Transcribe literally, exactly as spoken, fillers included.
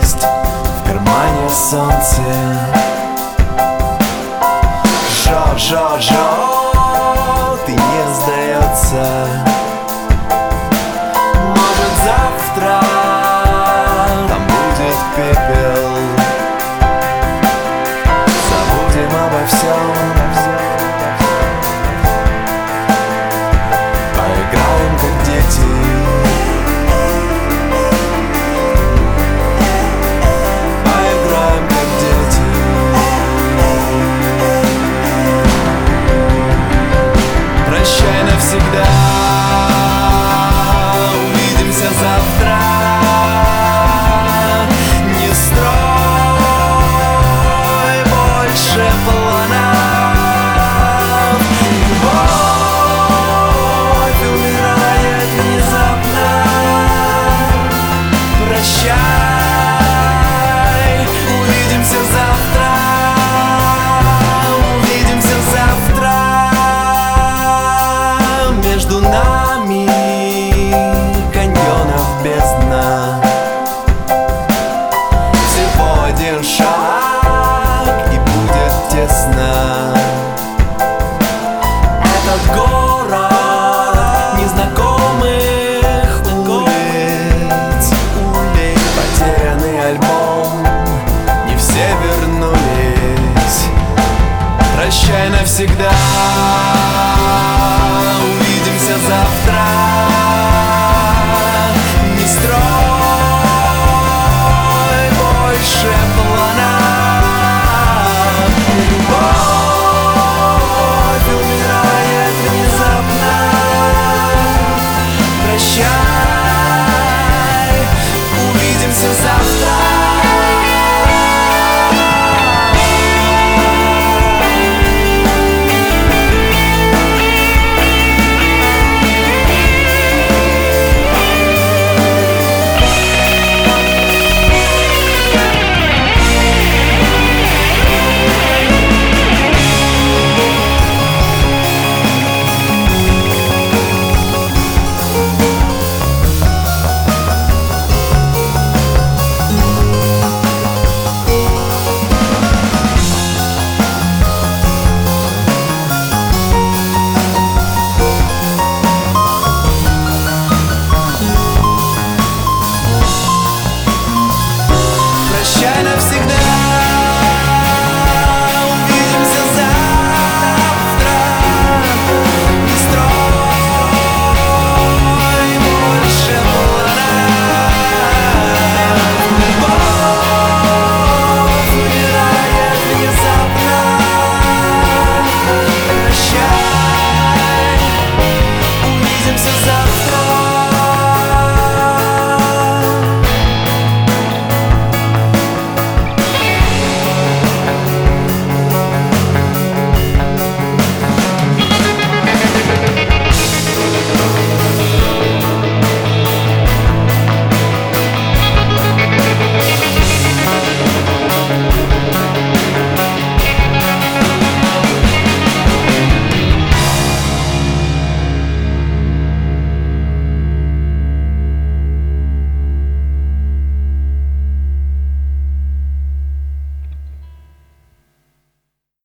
есть в кармане солнце. Жо, жо, жо, ты не сдается. Может, завтра там будет пепел. Забудем обо всем, поиграем как дети. Поиграем как дети. Прощай навсегда, увидимся завтра. Не строй больше планов. Любовь умирает внезапно. Прощай, увидимся завтра. Увидимся завтра. Между нами каньонов бездна. Всего один шаг и будет тесно. Этот город незнакомых улиц, улиц. Потерянный альбом, не все вернулись. Прощай навсегда, увидимся завтра. Не строй больше планов. Любовь умирает внезапно. Прощай, увидимся завтра.